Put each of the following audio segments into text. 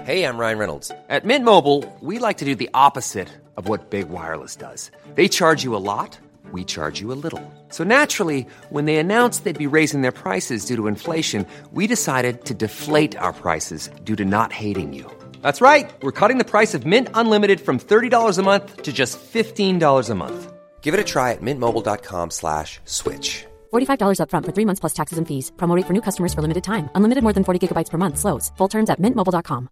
Hey, I'm Ryan Reynolds. At Mint Mobile, we like to do the opposite of what Big Wireless does. They charge you a lot, we charge you a little. So naturally, when they announced they'd be raising their prices due to inflation, we decided to deflate our prices due to not hating you. That's right. We're cutting the price of Mint Unlimited from $30 a month to just $15 a month. Give it a try at mintmobile.com/switch. $45 up front for 3 months plus taxes and fees. Promo rate for new customers for limited time. Unlimited more than 40 gigabytes per month. Slows full terms at mintmobile.com.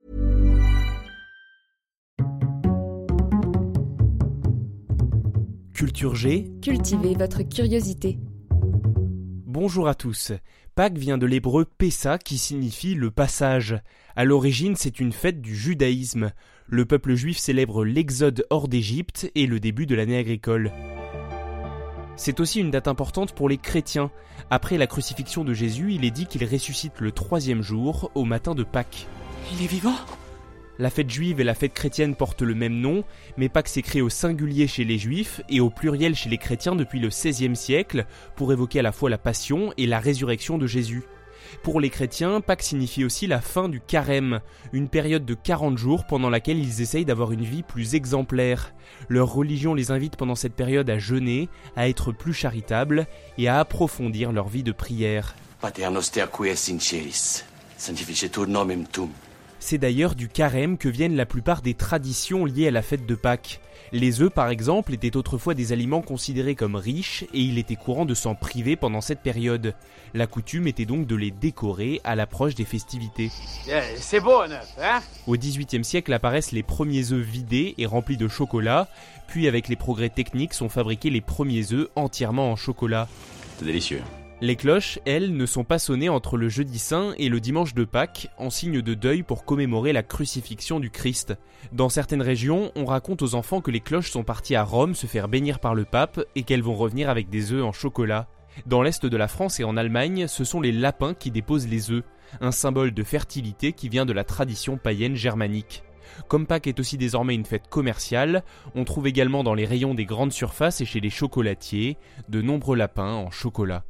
Culture G. Cultivez votre curiosité. Bonjour à tous. Pâques vient de l'hébreu Pessa qui signifie le passage. À l'origine, c'est une fête du judaïsme. Le peuple juif célèbre l'exode hors d'Égypte et le début de l'année agricole. C'est aussi une date importante pour les chrétiens. Après la crucifixion de Jésus, il est dit qu'il ressuscite le 3e jour, au matin de Pâques. Il est vivant ? La fête juive et la fête chrétienne portent le même nom, mais Pâques s'écrit au singulier chez les juifs et au pluriel chez les chrétiens depuis le XVIe siècle, pour évoquer à la fois la passion et la résurrection de Jésus. Pour les chrétiens, Pâques signifie aussi la fin du carême, une période de 40 jours pendant laquelle ils essayent d'avoir une vie plus exemplaire. Leur religion les invite pendant cette période à jeûner, à être plus charitables et à approfondir leur vie de prière. Pater noster qui es in celis, sanctificetur nomen tuum. C'est d'ailleurs du carême que viennent la plupart des traditions liées à la fête de Pâques. Les œufs, par exemple, étaient autrefois des aliments considérés comme riches et il était courant de s'en priver pendant cette période. La coutume était donc de les décorer à l'approche des festivités. C'est beau, neuf, hein ? Au XVIIIe siècle apparaissent les premiers œufs vidés et remplis de chocolat, puis avec les progrès techniques sont fabriqués les premiers œufs entièrement en chocolat. C'est délicieux. Les cloches, elles, ne sont pas sonnées entre le jeudi saint et le dimanche de Pâques, en signe de deuil pour commémorer la crucifixion du Christ. Dans certaines régions, on raconte aux enfants que les cloches sont parties à Rome se faire bénir par le pape et qu'elles vont revenir avec des œufs en chocolat. Dans l'est de la France et en Allemagne, ce sont les lapins qui déposent les œufs, un symbole de fertilité qui vient de la tradition païenne germanique. Comme Pâques est aussi désormais une fête commerciale, on trouve également dans les rayons des grandes surfaces et chez les chocolatiers de nombreux lapins en chocolat.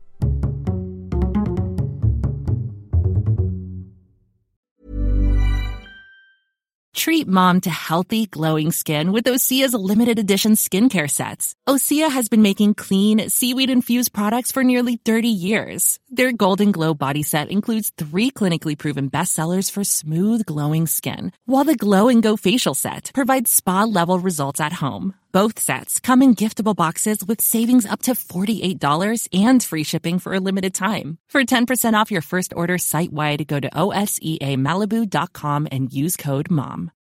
Treat mom to healthy, glowing skin with Osea's limited edition skincare sets. Osea has been making clean, seaweed-infused products for nearly 30 years. Their Golden Glow body set includes 3 clinically proven bestsellers for smooth, glowing skin, while the Glow and Go facial set provides spa-level results at home. Both sets come in giftable boxes with savings up to $48 and free shipping for a limited time. For 10% off your first order site-wide, go to OSEAMalibu.com and use code MOM.